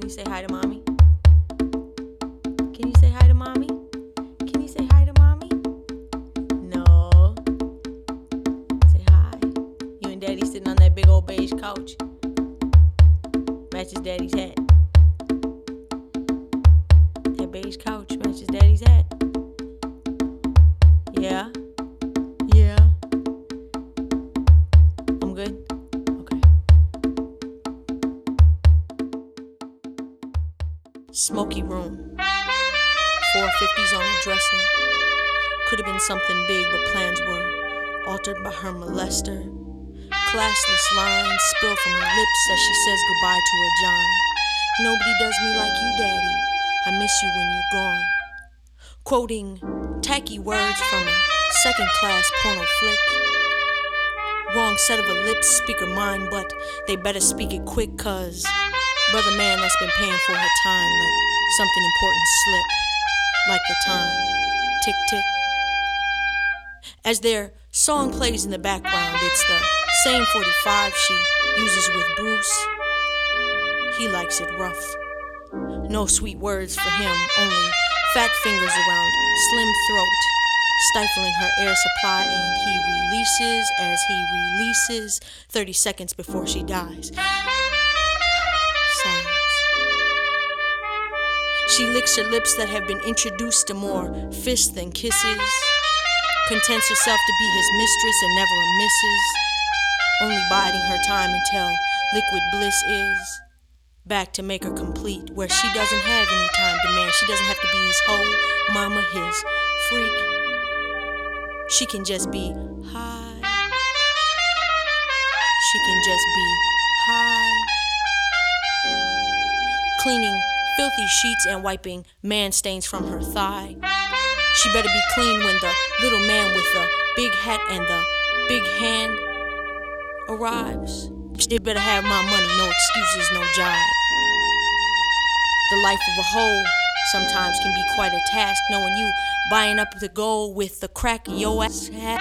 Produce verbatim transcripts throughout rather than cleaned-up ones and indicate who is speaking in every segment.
Speaker 1: you say hi to mommy? Can you say hi to mommy? Can you say hi to mommy? No. Say hi. You and daddy sitting on that big old beige couch. Matches daddy's hat. That beige couch matches daddy's hat. Yeah. Yeah. I'm good? Okay. Smoky room. four fifties on the dresser. Could have been something big, but plans were altered by her molester. Classless lines spill from her lips as she says goodbye to her John. Nobody does me like you, Daddy. I miss you when you're gone. Quoting tacky words from a second-class porno flick. Wrong set of her lips, speak her mind, but they better speak it quick, cause brother man that's been paying for her time let something important slip. Like the time, tick tick. As their song plays in the background, it's the same forty-five she uses with Bruce. He likes it rough. No sweet words for him, only fat fingers around slim throat, stifling her air supply, and he releases as he releases thirty seconds before she dies. Sighs. She licks her lips that have been introduced to more fists than kisses, contents herself to be his mistress and never a missus, only biding her time until liquid bliss is back to make her complete, where she doesn't have any time demand. She doesn't have to be his hoe, mama, his freak. She can just be high. She can just be high. Cleaning filthy sheets and wiping man stains from her thigh. She better be clean when the little man with the big hat and the big hand arrives. She better have my money, no excuses, no job. The life of a hoe sometimes can be quite a task, knowing you buying up the gold with the crack of your ass hat.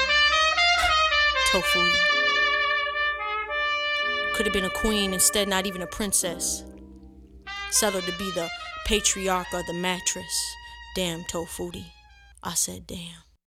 Speaker 1: Tofu. Could have been a queen, instead not even a princess. Settled to be the patriarch or the mattress. Damn Tofuti. I said damn.